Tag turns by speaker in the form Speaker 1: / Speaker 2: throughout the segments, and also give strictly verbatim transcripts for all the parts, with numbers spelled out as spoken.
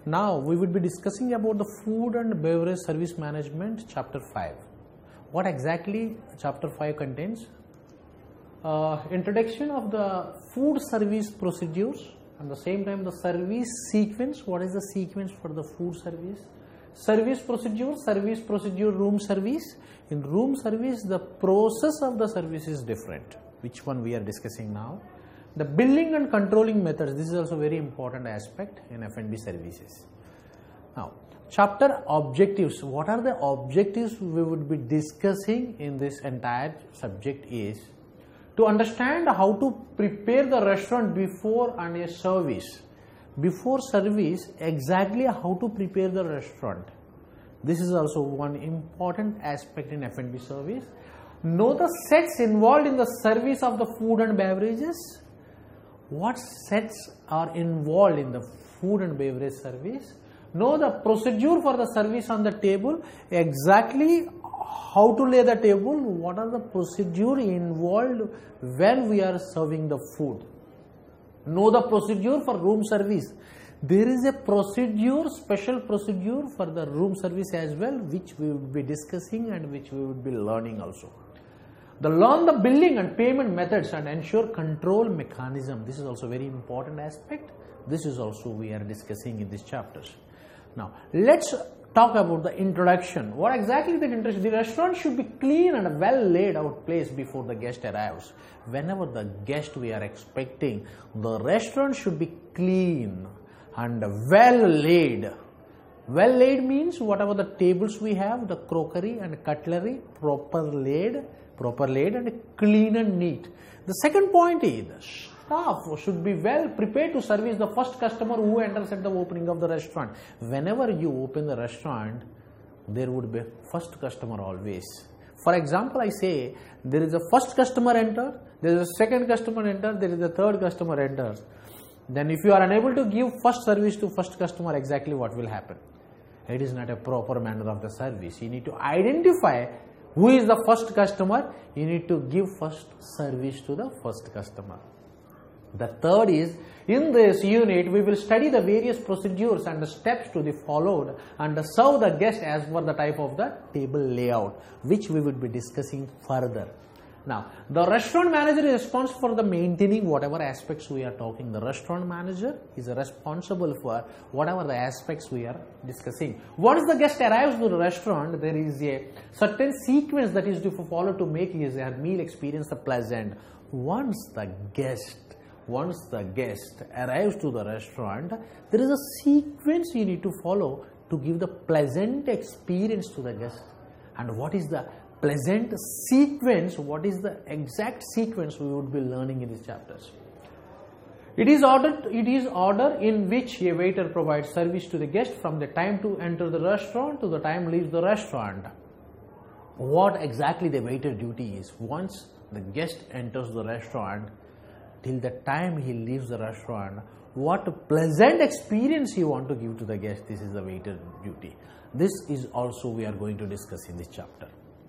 Speaker 1: Now we will be discussing about the food and beverage service management, chapter five. What exactly chapter five contains? Uh, introduction of the food service procedures, and the same time the service sequence. What is the sequence for the food service? Service procedure, service procedure, room service. In room service, the process of the service is different. Which one we are discussing now? The billing and controlling methods. This is also a very important aspect in F and B services. Now, chapter objectives. What are the objectives we would be discussing in this entire subject is to understand how to prepare the restaurant before and a service. Before service, exactly how to prepare the restaurant. This is also one important aspect in F and B service. Know the sets involved in the service of the food and beverages. What sets are involved in the food and beverage service? Know the procedure for the service on the table, exactly how to lay the table, what are the procedure involved when we are serving the food. Know the procedure for room service. There is a procedure, special procedure for the room service as well, which we will be discussing and which we will be learning also. The learn the billing and payment methods and ensure control mechanism. This is also very important aspect. This is also we are discussing in these chapters. Now, let's talk about the introduction. What exactly the introduction? The restaurant should be clean and a well laid out place before the guest arrives. Whenever the guest we are expecting, the restaurant should be clean and well laid. Well laid means whatever the tables we have, the crockery and cutlery, proper laid, proper laid and clean and neat. The second point is the staff should be well prepared to service the first customer who enters at the opening of the restaurant. Whenever you open the restaurant, there would be first customer always. For example, I say there is a first customer enter, there is a second customer enter, there is a third customer enters. Then if you are unable to give first service to first customer, exactly what will happen? It is not a proper manner of the service. You need to identify who is the first customer. You need to give first service to the first customer. The third is, in this unit, we will study the various procedures and the steps to be followed and serve the guest as per the type of the table layout, which we will be discussing further. Now, the restaurant manager is responsible for the maintaining whatever aspects we are talking. The restaurant manager is responsible for whatever the aspects we are discussing. Once the guest arrives to the restaurant, there is a certain sequence that is to follow to make his or her meal experience pleasant. Once the guest, once the guest arrives to the restaurant, there is a sequence you need to follow to give the pleasant experience to the guest. And what is the pleasant sequence? What is the exact sequence we would be learning in these chapters? It is order, it is order in which a waiter provides service to the guest from the time to enter the restaurant to the time leaves the restaurant. What exactly the waiter duty is? Once the guest enters the restaurant till the time he leaves the restaurant, what pleasant experience you want to give to the guest? This is the waiter duty. This is also we are going to discuss in this chapter.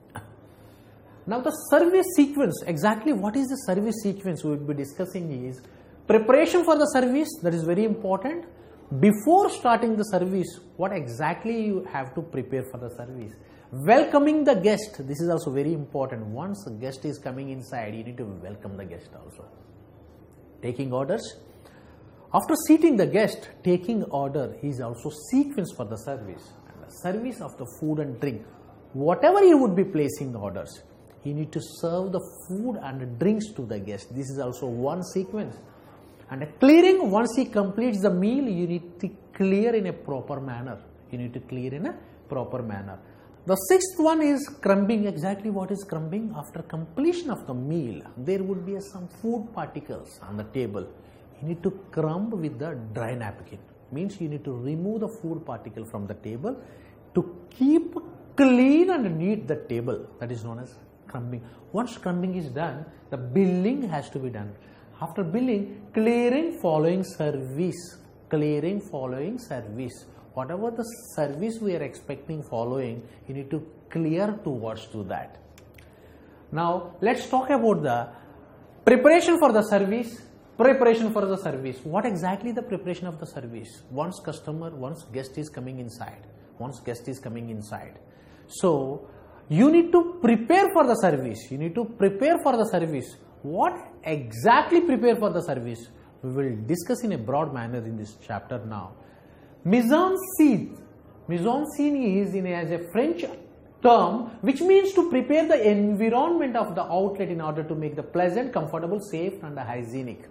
Speaker 1: Now the service sequence, exactly what is the service sequence we will be discussing is preparation for the service, that is very important. Before starting the service, what exactly you have to prepare for the service. Welcoming the guest, this is also very important. Once the guest is coming inside, you need to welcome the guest also. Taking orders. After seating the guest, taking order is also sequence for the service. And the service of the food and drink, whatever you would be placing the orders, you need to serve the food and drinks to the guest. This is also one sequence. And clearing, once he completes the meal, you need to clear in a proper manner. You need to clear in a proper manner. The sixth one is crumbing. Exactly what is crumbing? After completion of the meal, there would be some food particles on the table. You need to crumb with the dry napkin. Means you need to remove the food particle from the table to keep clean and neat the table. That is known as crumbing. Once crumbing is done, the billing has to be done. After billing, clearing following service. Clearing following service. Whatever the service we are expecting following, you need to clear towards to that. Now, let's talk about the preparation for the service. preparation for the service. What exactly the preparation of the service? Once customer, once guest is coming inside, once guest is coming inside. So, you need to prepare for the service. You need to prepare for the service. What exactly prepare for the service? We will discuss in a broad manner in this chapter now. Mise en scene. Mise en scene is in a, as a French term which means to prepare the environment of the outlet in order to make the pleasant, comfortable, safe and hygienic.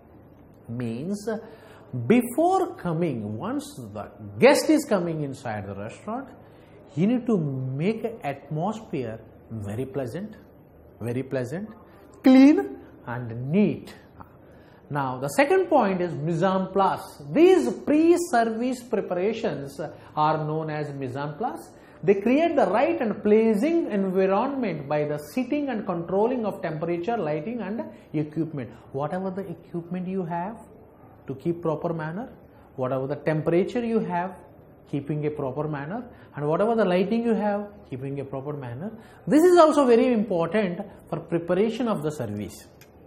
Speaker 1: Means before coming, once the guest is coming inside the restaurant, you need to make an atmosphere very pleasant, very pleasant, clean and neat. Now the second point is mise en place. These pre-service preparations are known as mise en place. They create the right and pleasing environment by the setting and controlling of temperature, lighting and equipment. Whatever the equipment you have to keep proper manner, whatever the temperature you have, keeping a proper manner, and whatever the lighting you have, keeping a proper manner. This is also very important for preparation of the service.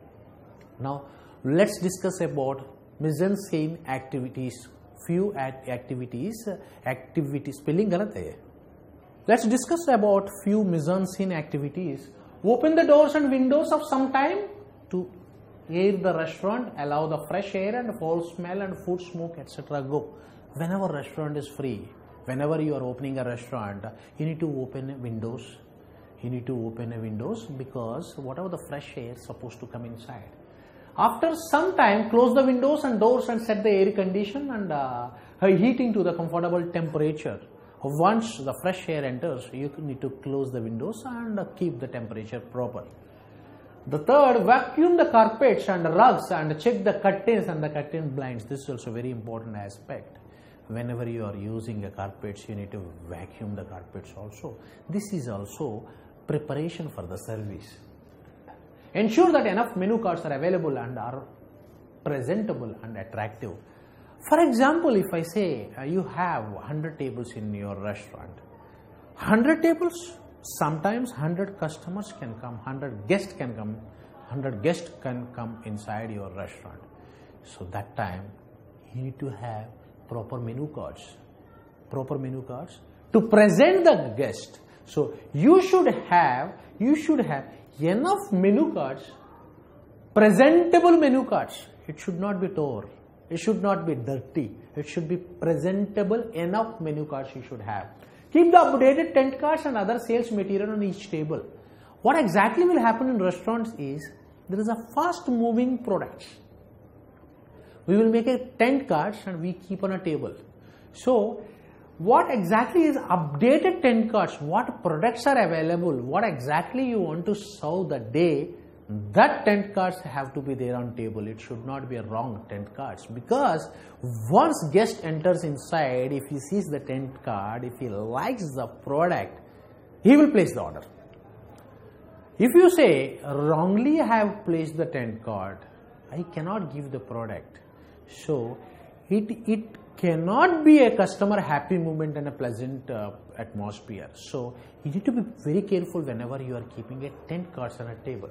Speaker 1: Now, let's discuss about mise en scene activities. Few activities, activities, spelling galat hai. Let's discuss about few mise en scene activities. Open the doors and windows of some time to air the restaurant, allow the fresh air and foul smell and food smoke, et cetera go. Whenever restaurant is free, whenever you are opening a restaurant, you need to open windows. You need to open a windows because whatever the fresh air is supposed to come inside. After some time, close the windows and doors and set the air condition and uh, heating to the comfortable temperature. Once the fresh air enters, you need to close the windows and uh, keep the temperature proper. The third, vacuum the carpets and rugs and check the curtains and the curtain blinds. This is also a very important aspect. Whenever you are using a carpets, you need to vacuum the carpets also. This is also preparation for the service. Ensure that enough menu cards are available and are presentable and attractive. For example, if I say uh, you have one hundred tables in your restaurant, one hundred tables, sometimes one hundred customers can come, one hundred guests can come, one hundred guests can come inside your restaurant. So that time you need to have proper menu cards, proper menu cards to present the guest. So you should have, you should have enough menu cards, presentable menu cards. It should not be torn. It should not be dirty. It should be presentable. Enough menu cards you should have. Keep the updated tent cards and other sales material on each table. What exactly will happen in restaurants is there is a fast moving product. We will make a tent cards and we keep on a table. So what exactly is updated tent cards? What products are available? What exactly you want to serve the day? That tent cards have to be there on table. It should not be a wrong tent cards, because once guest enters inside, if he sees the tent card, if he likes the product, he will place the order. If you say wrongly I have placed the tent card, I cannot give the product. So it it cannot be a customer happy moment and a pleasant uh, atmosphere. So you need to be very careful whenever you are keeping a tent cards on a table.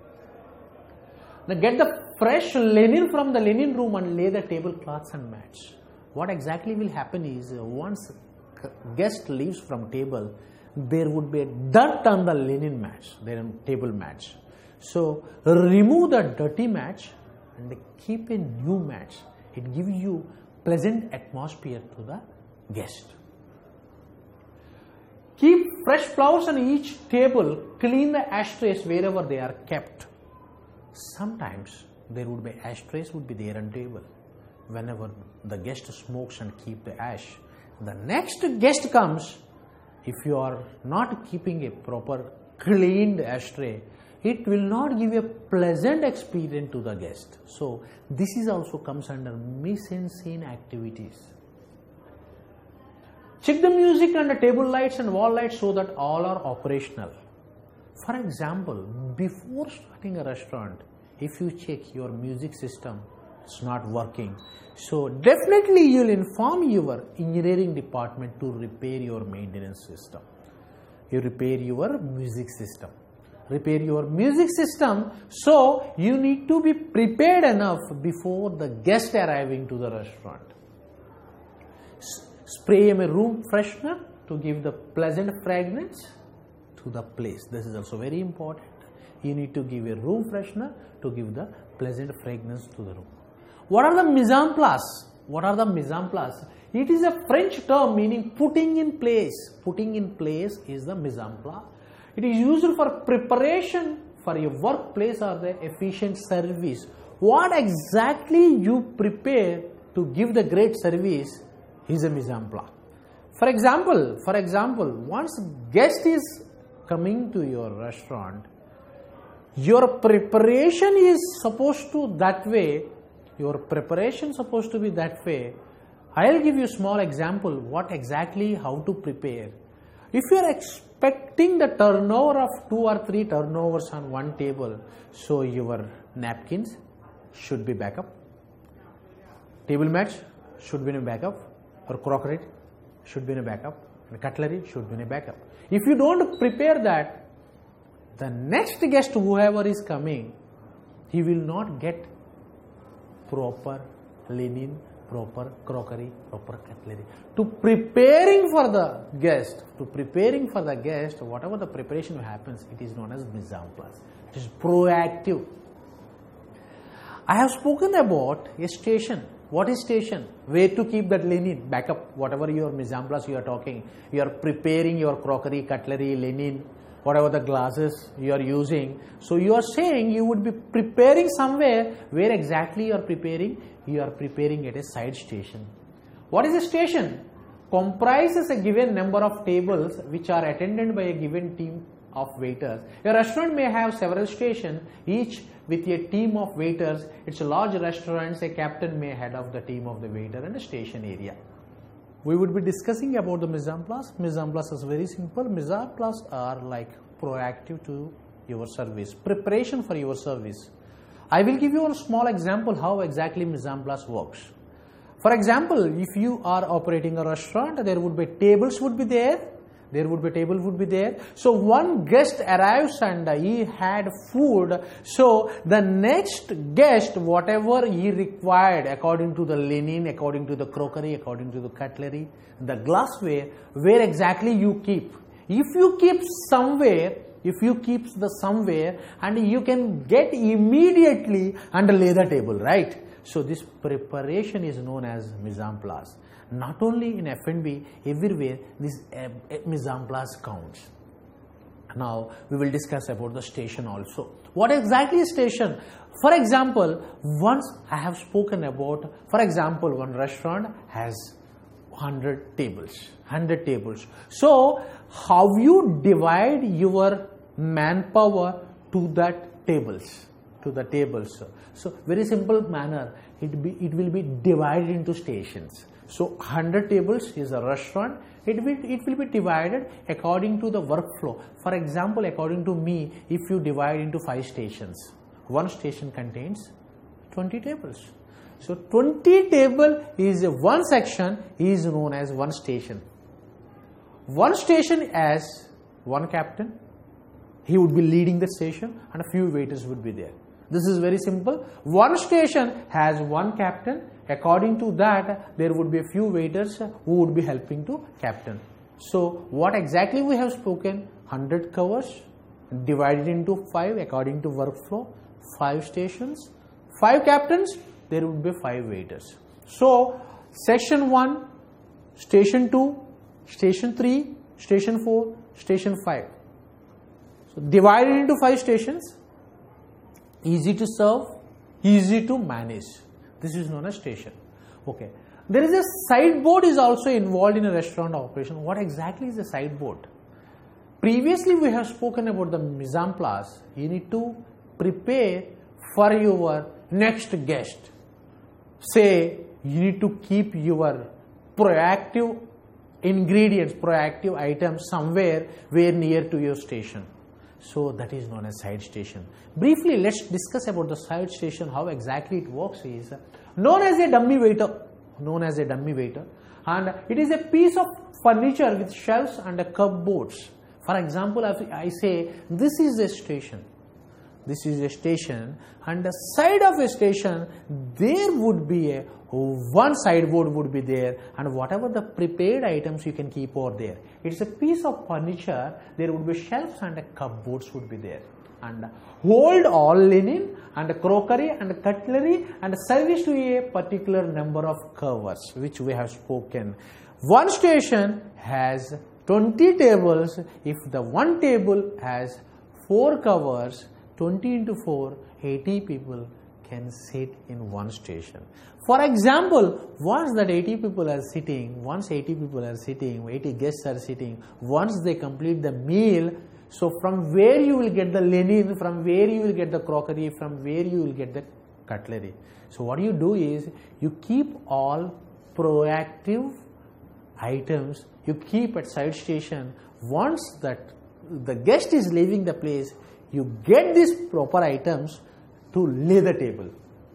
Speaker 1: Now get the fresh linen from the linen room and lay the tablecloths and mats. What exactly will happen is uh, once guest leaves from table, there would be a dirt on the linen mats, their table mats. So remove the dirty mats and keep a new mats. It gives you pleasant atmosphere to the guest. Keep fresh flowers on each table. Clean the ashtrays wherever they are kept. Sometimes there would be ashtrays would be there on table. Whenever the guest smokes and keep the ash, the next guest comes. If you are not keeping a proper cleaned ashtray, it will not give a pleasant experience to the guest. So this is also comes under mise en scene activities. Check the music and the table lights and wall lights so that all are operational. For example, before starting a restaurant, if you check your music system, it's not working. So definitely you will inform your engineering department to repair your maintenance system. You repair your music system. repair your music system. So you need to be prepared enough before the guest arriving to the restaurant. S- spray a room freshener to give the pleasant fragrance to the place. This is also very important. You need to give a room freshener to give the pleasant fragrance to the room. What are the mise en place? What are the mise en place? It is a French term meaning putting in place. Putting in place is the mise en place. It is used for preparation for your workplace or the efficient service. What exactly you prepare to give the great service is a mise en place. For example, for example, once guest is coming to your restaurant, your preparation is supposed to that way. Your preparation supposed to be that way. I'll give you a small example what exactly how to prepare. If you are expecting the turnover of two or three turnovers on one table, so your napkins should be backup, table mats should be in a backup, or crockery should be in a backup, and cutlery should be in a backup. If you don't prepare that, the next guest whoever is coming, he will not get proper linen, proper crockery, proper cutlery. To preparing for the guest, to preparing for the guest, whatever the preparation happens, it is known as mise en place. It is proactive. I have spoken about a station. What is station? Where to keep that linen, backup, whatever your mise en place you are talking. You are preparing your crockery, cutlery, linen, whatever the glasses you are using. So you are saying you would be preparing somewhere. Where exactly you are preparing? You are preparing at a side station. What is a station? Comprises a given number of tables which are attended by a given team of waiters. A restaurant may have several stations, each with a team of waiters. It's a large restaurant, a captain may head of the team of the waiter and a station area. We would be discussing about the mise en place. Mise en place is very simple. Mise en place are like proactive to your service, preparation for your service. I will give you a small example how exactly mise en place works. For example, if you are operating a restaurant, there would be tables would be there. There would be table would be there. So one guest arrives and he had food. So the next guest, whatever he required according to the linen, according to the crockery, according to the cutlery, the glassware, where exactly you keep. If you keep somewhere, if you keep the somewhere and you can get immediately and lay the table, right? So this preparation is known as mise en place. Not only in F and B, everywhere this uh, mise en place counts. Now we will discuss about the station also. What exactly is station? For example, once I have spoken about, for example, one restaurant has one hundred tables, one hundred tables. So how you divide your manpower to that tables, to the tables. So very simple manner, it be it will be divided into stations. So one hundred tables is a restaurant. It will, it will be divided according to the workflow. For example, according to me, if you divide into five stations, one station contains twenty tables. So twenty table is one section is known as one station. One station has one captain. He would be leading the station and a few waiters would be there. This is very simple. One station has one captain. According to that, there would be a few waiters who would be helping to captain. So what exactly we have spoken? one hundred covers divided into five according to workflow. five stations, five captains, there would be five waiters. So section one, station two, station three, station four, station five. So divided into five stations, easy to serve, easy to manage. This is known as station. Okay. There is a sideboard is also involved in a restaurant operation. What exactly is a sideboard? Previously we have spoken about the mise en place. You need to prepare for your next guest. Say you need to keep your proactive ingredients, proactive items somewhere very near to your station. So that is known as side station. Briefly, let's discuss about the side station, how exactly it works is known as a dummy waiter, known as a dummy waiter, and it is a piece of furniture with shelves and a cupboards. For example, if I say this is a station, this is a station, and the side of a station there would be a one sideboard would be there, and whatever the prepared items you can keep over there. It's a piece of furniture. There would be shelves and cupboards would be there, and hold all linen and crockery and cutlery and service to a particular number of covers, which we have spoken. One station has twenty tables. If the one table has four covers, twenty into four, eighty people can sit in one station. For example, once that eighty people are sitting, once eighty people are sitting, eighty guests are sitting, once they complete the meal, so from where you will get the linen, from where you will get the crockery, from where you will get the cutlery. So what you do is, you keep all proactive items, you keep at side station. Once that the guest is leaving the place, you get these proper items to lay the table.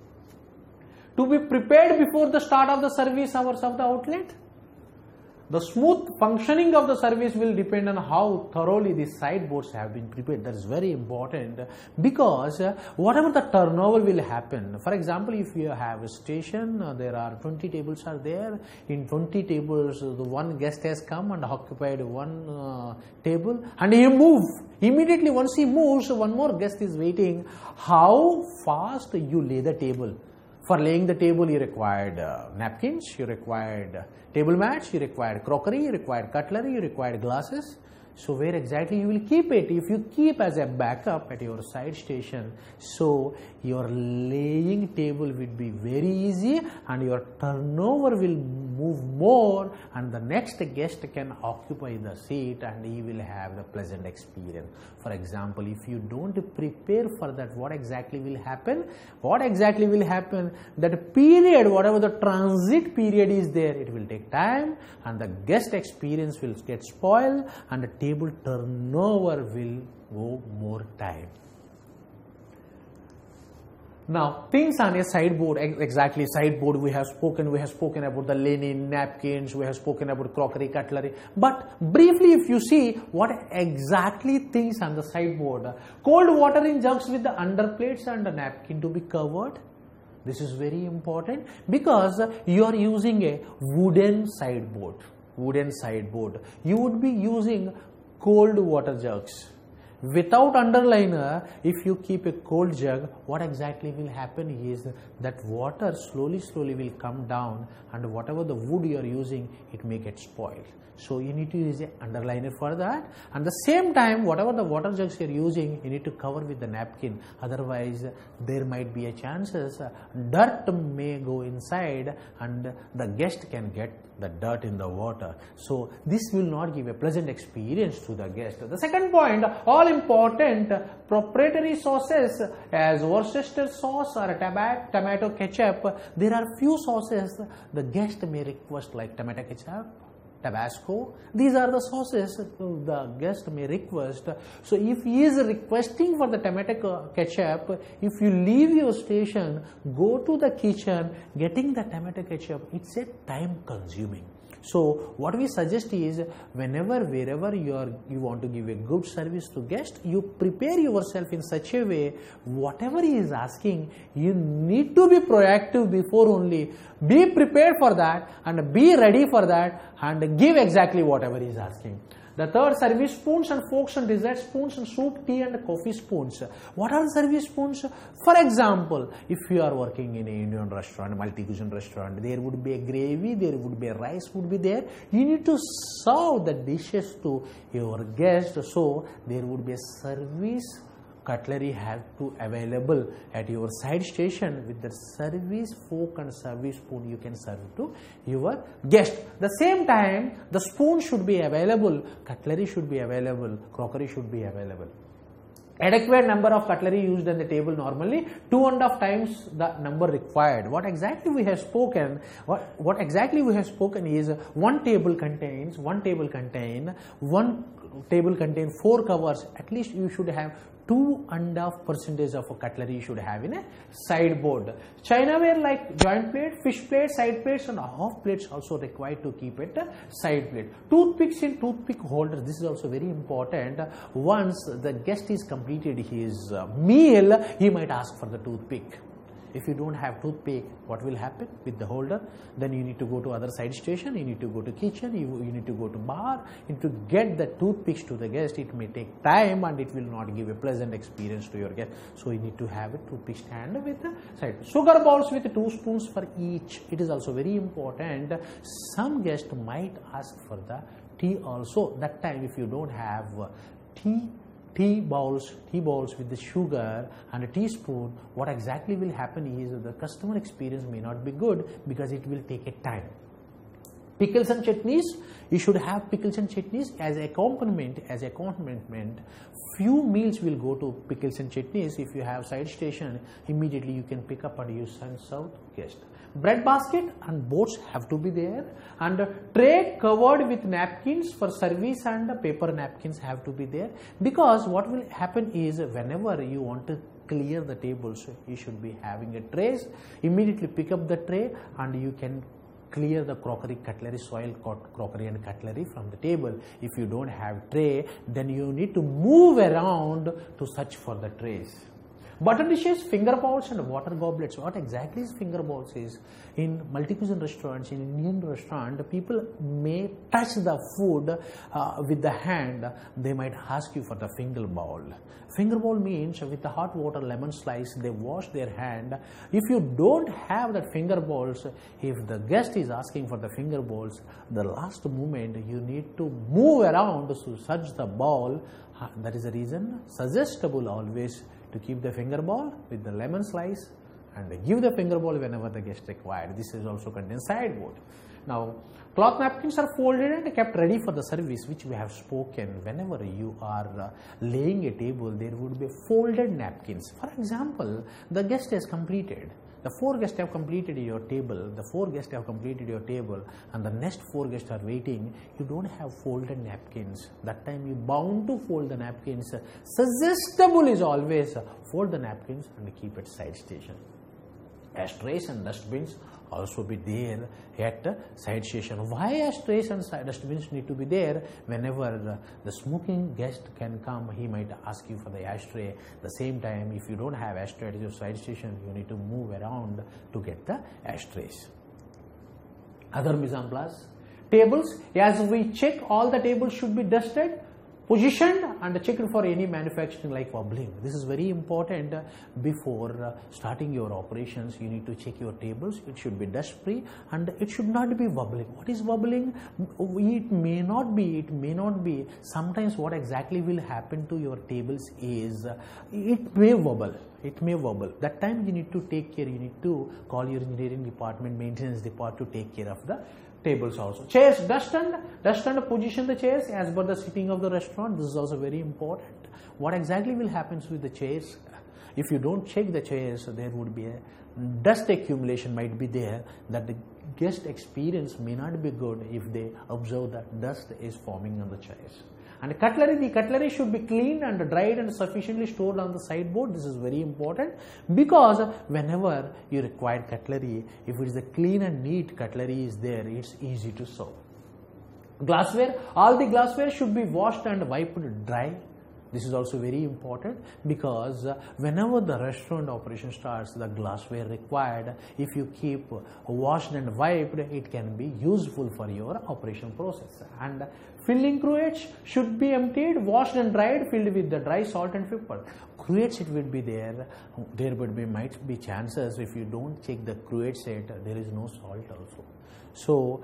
Speaker 1: To be prepared before the start of the service hours of the outlet. The smooth functioning of the service will depend on how thoroughly the sideboards have been prepared. That is very important, because whatever the turnover will happen. For example, if you have a station, uh, there are twenty tables are there. In twenty tables, uh, the one guest has come and occupied one uh, table, and he moves. Immediately once he moves, one more guest is waiting. How fast you lay the table? For laying the table, you required uh, napkins, you required uh, table mats, you required crockery, you required cutlery, you required glasses. So where exactly you will keep it? If you keep as a backup at your side station, so your laying table will be very easy and your turnover will move more, and the next guest can occupy the seat and he will have the pleasant experience. For example, if you don't prepare for that, what exactly will happen? What exactly will happen? That period, whatever the transit period is there, it will take time and the guest experience will get spoiled and the table turnover will go more time. Now, things on a sideboard, exactly sideboard we have spoken, we have spoken about the linen, napkins, we have spoken about crockery, cutlery. But briefly, if you see what exactly things on the sideboard, cold water in jugs with the underplates and the napkin to be covered. This is very important because you are using a wooden sideboard. Wooden sideboard. You would be using cold water jugs. Without underliner, if you keep a cold jug, what exactly will happen is that water slowly slowly will come down, and whatever the wood you are using, it may get spoiled. So you need to use an underliner for that, and the same time whatever the water jugs you are using, you need to cover with the napkin, otherwise there might be a chances dirt may go inside and the guest can get the dirt in the water. So this will not give a pleasant experience to the guest. The second point, all important proprietary sauces as Worcestershire sauce or tomato ketchup, there are few sauces the guest may request, like tomato ketchup, Tabasco. These are the sauces the guest may request. So if he is requesting for the tomato ketchup, if you leave your station, go to the kitchen, getting the tomato ketchup, it's a time consuming. So what we suggest is, whenever, wherever you are, you want to give a good service to guest, you prepare yourself in such a way, whatever he is asking, you need to be proactive before only. Be prepared for that and be ready for that and give exactly whatever he is asking. The third, service spoons and forks and dessert spoons and soup, tea and coffee spoons. What are service spoons? For example, if you are working in an Indian restaurant, multi-cuisine restaurant, there would be a gravy, there would be a rice would be there. You need to serve the dishes to your guests. So there would be a service cutlery have to available at your side station. With the service fork and service spoon, you can serve to your guest. The same time, the spoon should be available, cutlery should be available, crockery should be available. Adequate number of cutlery used on the table, normally two and a half times the number required. What exactly we have spoken, what, what exactly we have spoken is one table contains, one table contain, one table contain four covers. At least you should have two and a half percentage of a cutlery you should have in a sideboard. Chinaware like joint plate, fish plate, side plates and half plates also required to keep it side plate. Toothpicks in toothpick holders, this is also very important. Once the guest is completed his meal, he might ask for the toothpick. If you don't have toothpick, what will happen with the holder? Then you need to go to other side station, you need to go to kitchen, you, you need to go to bar. And to get the toothpicks to the guest, it may take time and it will not give a pleasant experience to your guest. So you need to have a toothpick stand with the side. Sugar bowls with two spoons for each. It is also very important. Some guest might ask for the tea also. That time if you don't have tea, tea bowls, tea bowls with the sugar and a teaspoon, what exactly will happen is the customer experience may not be good because it will take a time. Pickles and chutneys, you should have pickles and chutneys as accompaniment, as accompaniment. Few meals will go to pickles and chutneys. If you have side station, immediately you can pick up and use and serve guest. Bread basket and boards have to be there, and a tray covered with napkins for service and paper napkins have to be there, because what will happen is whenever you want to clear the tables, you should be having a trays. Immediately pick up the tray and you can clear the crockery, cutlery, soil crockery and cutlery from the table. If you don't have tray, then you need to move around to search for the trays. Butter dishes, finger bowls and water goblets. What exactly is finger bowls is, in multi-cuisine restaurants, in Indian restaurant, people may touch the food uh, with the hand. They might ask you for the finger bowl. Finger bowl means with the hot water, lemon slice, they wash their hand. If you don't have that finger bowls, if the guest is asking for the finger bowls, the last moment you need to move around to search the bowl. That is the reason suggestible always to keep the finger bowl with the lemon slice and give the finger bowl whenever the guest required. This is also contains sideboard. Now, cloth napkins are folded and kept ready for the service, which we have spoken. Whenever you are uh, laying a table, there would be folded napkins. For example, the guest has completed. The four guests have completed your table, the four guests have completed your table, and the next four guests are waiting. You don't have folded napkins. That time you bound to fold the napkins. Suggestible is always fold the napkins and keep it side station. Ashtrays and dustbins also be there at the side station. Why ashtrays and dustbins need to be there? Whenever the smoking guest can come, he might ask you for the ashtray. At the same time, if you don't have ashtray at your side station, you need to move around to get the ashtrays. Other mise en place. Tables, as we check, all the tables should be dusted, positioned and checked for any manufacturing like wobbling. This is very important. Before starting your operations, you need to check your tables. It should be dust free and it should not be wobbling. What is wobbling? It may not be, it may not be. Sometimes what exactly will happen to your tables is it may wobble. It may wobble. That time you need to take care. You need to call your engineering department, maintenance department to take care of the tables also. Chairs, dust and dust and position the chairs as per the sitting of the restaurant. This is also very important. What exactly will happen with the chairs? If you don't check the chairs, there would be a dust accumulation might be there, that the guest experience may not be good if they observe that dust is forming on the chairs. And cutlery, the cutlery should be cleaned and dried and sufficiently stored on the sideboard. This is very important, because whenever you require cutlery, if it is a clean and neat cutlery is there, it's easy to serve. Glassware, all the glassware should be washed and wiped dry. This is also very important, because whenever the restaurant operation starts, the glassware required, if you keep washed and wiped, it can be useful for your operation process. And filling cruets should be emptied, washed and dried, filled with the dry salt and pepper. Cruets, it will be there. There would be might be chances if you don't check the cruet set, there is no salt also. So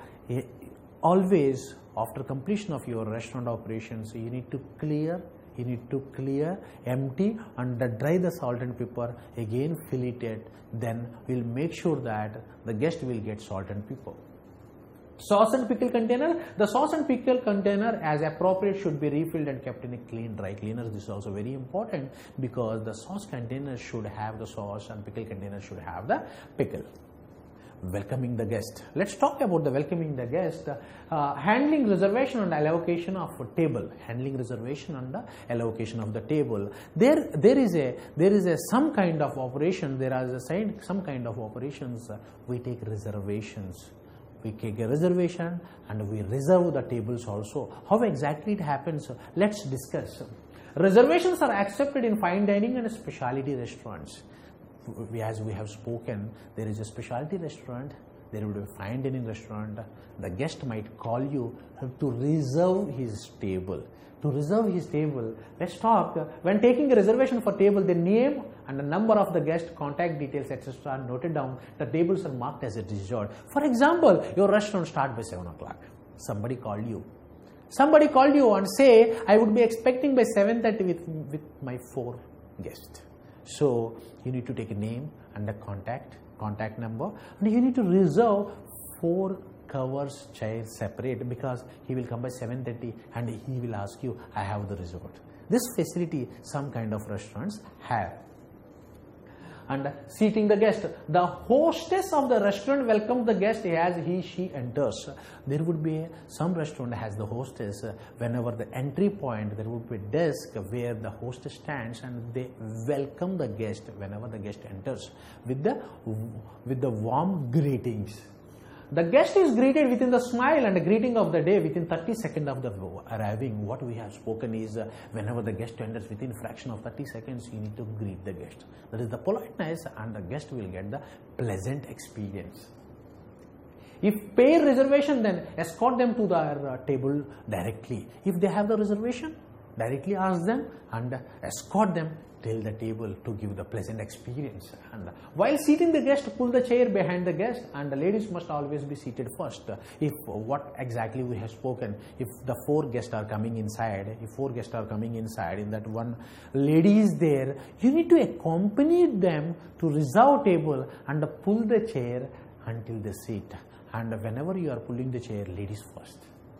Speaker 1: always after completion of your restaurant operations, you need to clear You need to clear, empty and dry the salt and pepper, again fill it, then we'll make sure that the guest will get salt and pepper. Sauce and pickle container, the sauce and pickle container as appropriate should be refilled and kept in a clean dry cleaner. This is also very important, because the sauce container should have the sauce and pickle container should have the pickle. welcoming the guest. Let's talk about the welcoming the guest, uh, handling reservation and allocation of a table, handling reservation and the allocation of the table. There, there is a, there is a some kind of operation, there is a side, some kind of operations, uh, we take reservations. We take a reservation and we reserve the tables also. How exactly it happens? Let's discuss. Reservations are accepted in fine dining and specialty restaurants. We, as we have spoken, there is a specialty restaurant, there will be a fine dining restaurant. The guest might call you to reserve his table. To reserve his table, let's talk. When taking a reservation for table, the name and the number of the guest, contact details, et cetera are noted down. The tables are marked as a reserved. For example, your restaurant starts by seven o'clock. Somebody called you. Somebody called you and say, I would be expecting by seven thirty with, with my four guests. So, you need to take a name and a contact, contact number, and you need to reserve four covers, chairs separate, because he will come by seven thirty and he will ask you, I have the resort. This facility some kind of restaurants have. And seating the guest, the hostess of the restaurant welcomes the guest as he, she enters. There would be some restaurant has the hostess. Whenever the entry point, there would be a desk where the hostess stands and they welcome the guest whenever the guest enters with the, with the warm greetings. The guest is greeted within the smile and the greeting of the day within thirty seconds of the arriving. What we have spoken is uh, whenever the guest enters within fraction of thirty seconds, you need to greet the guest. That is the politeness, and the guest will get the pleasant experience. If pay reservation, then escort them to their uh, table directly. If they have the reservation, directly ask them and escort them till the table to give the pleasant experience. And while seating the guest, pull the chair behind the guest, and the ladies must always be seated first. If what exactly we have spoken, if the four guests are coming inside, if four guests are coming inside, in that one lady is there, you need to accompany them to reserve table and pull the chair until they sit. And whenever you are pulling the chair, ladies first.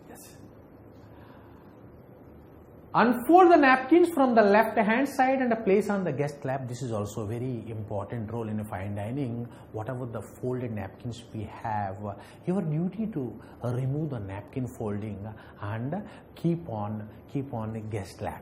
Speaker 1: Unfold the napkins from the left hand side and place on the guest lap. This is also a very important role in a fine dining. Whatever the folded napkins we have, your duty to remove the napkin folding and keep on keep on the guest lap.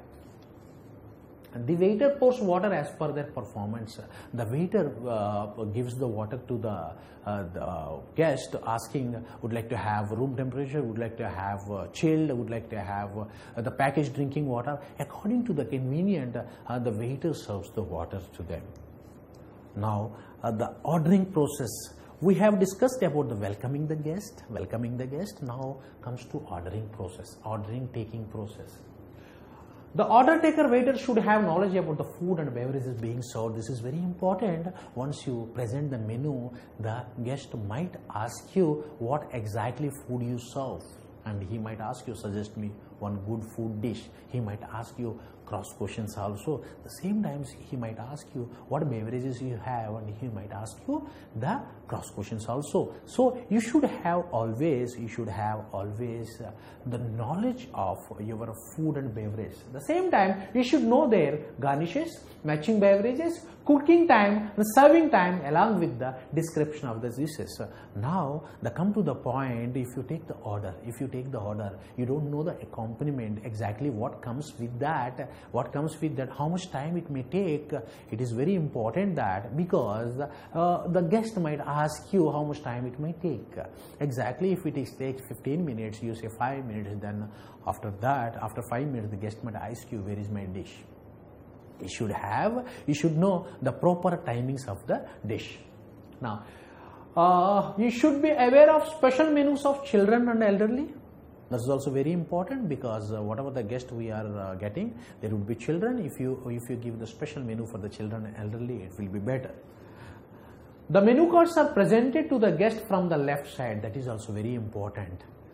Speaker 1: The waiter pours water as per their performance. The waiter uh, gives the water to the, uh, the guest, asking, would like to have room temperature, would like to have uh, chilled, would like to have uh, the packaged drinking water. According to the convenient, uh, the waiter serves the water to them. Now, uh, the ordering process. We have discussed about the welcoming the guest, welcoming the guest. Now comes to ordering process, ordering taking process. The order taker waiter should have knowledge about the food and beverages being served. This is very important. Once you present the menu, the guest might ask you what exactly food you serve. And he might ask you, suggest me one good food dish. He might ask you cross questions also. The same times he might ask you what beverages you have, and he might ask you the cross questions also. So you should have always, you should have always uh, the knowledge of your food and beverage. The same time, you should know their garnishes, matching beverages, cooking time, and serving time, along with the description of the dishes. Now, the come to the point, if you take the order, if you take the order, you don't know the accompaniment, exactly what comes with that, what comes with that, how much time it may take. It is very important that, because uh, the guest might ask you how much time it may take. Exactly, if it takes fifteen minutes, you say five minutes, then after that, after five minutes, the guest might ask you, where is my dish? You should have, you should know the proper timings of the dish. Now, uh, you should be aware of special menus of children and elderly. This is also very important, because uh, whatever the guest we are uh, getting, there would be children. If you if you give the special menu for the children and elderly, it will be better. The menu cards are presented to the guest from the left side. That is also very important.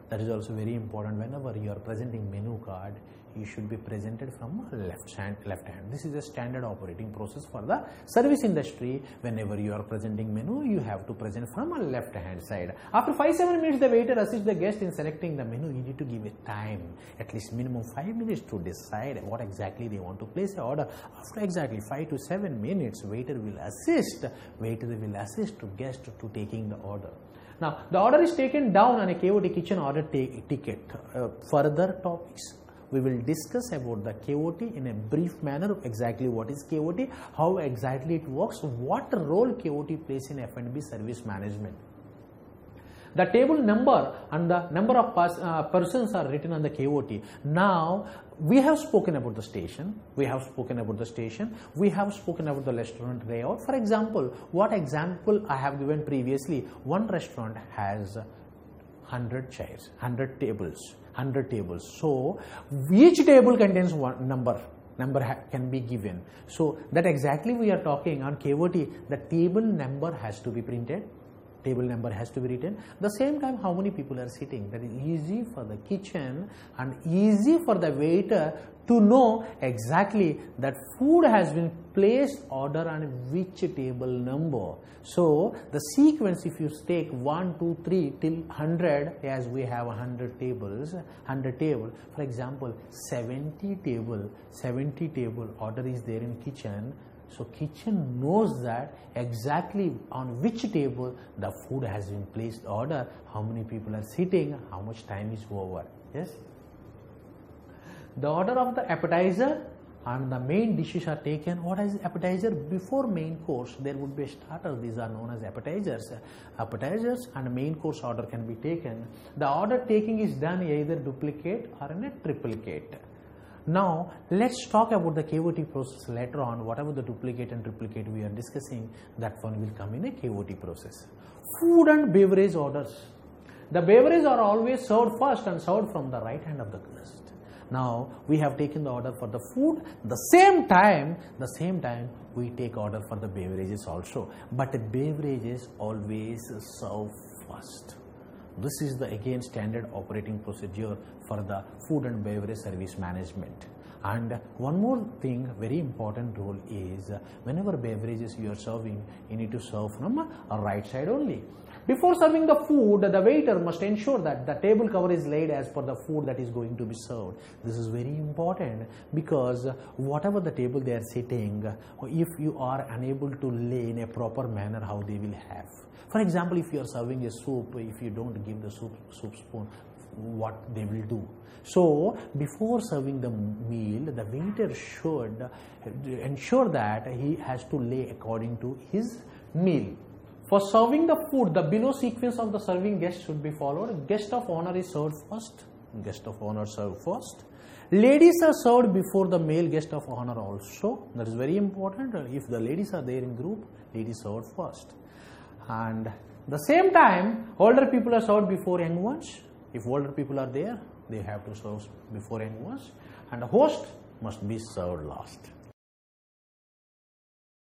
Speaker 1: That is also very important. Whenever you are presenting menu card, you should be presented from left hand. Left hand. This is a standard operating process for the service industry. Whenever you are presenting menu, you have to present from a left hand side. After five seven minutes, the waiter assists the guest in selecting the menu. You need to give it time, at least minimum five minutes to decide what exactly they want to place the order. After exactly five to seven minutes, waiter will assist. Waiter will assist to guest to taking the order. Now, the order is taken down on a K O T kitchen order ticket. Uh, further topics, we will discuss about the K O T in a brief manner, exactly what is K O T, how exactly it works, what role K O T plays in F and B service management. The table number and the number of pers uh, persons are written on the K O T. Now, we have spoken about the station, we have spoken about the station, we have spoken about the restaurant layout. For example, what example I have given previously, one restaurant has one hundred chairs, one hundred tables, one hundred tables. So, each table contains one number. Number can be given. So, that exactly we are talking on K O T, the table number has to be printed. Table number has to be written. The same time, how many people are sitting. That is easy for the kitchen and easy for the waiter to know exactly that food has been placed order on which table number. So, the sequence, if you take one, two, three till one hundred, as we have one hundred tables, one hundred table. For example, seventy table, seventy table order is there in kitchen. So, kitchen knows that exactly on which table the food has been placed order, how many people are sitting, how much time is over. Yes. The order of the appetizer and the main dishes are taken. What is appetizer? Before main course, there would be a starter. These are known as appetizers. Appetizers and main course order can be taken. The order taking is done either duplicate or in a triplicate. Now, let's talk about the K O T process later on. Whatever the duplicate and triplicate we are discussing, that one will come in a K O T process. Food and beverage orders. The beverages are always served first and served from the right hand of the guest. Now, we have taken the order for the food. The same time, the same time we take order for the beverages also. But the beverages always serve first. This is the again standard operating procedure for the food and beverage service management. And one more thing, very important role is whenever beverages you are serving, you need to serve from a right side only. Before serving the food, the waiter must ensure that the table cover is laid as per the food that is going to be served. This is very important because whatever the table they are sitting, if you are unable to lay in a proper manner, how they will have. For example, if you are serving a soup, if you don't give the soup, soup spoon, what they will do. So, before serving the meal, the waiter should ensure that he has to lay according to his meal. For serving the food, the below sequence of the serving guest should be followed. Guest of honor is served first. Guest of honor served first. Ladies are served before the male guest of honor also. That is very important. If the ladies are there in group, ladies served first. And the same time, older people are served before young ones. If older people are there, they have to serve before young ones. And the host must be served last.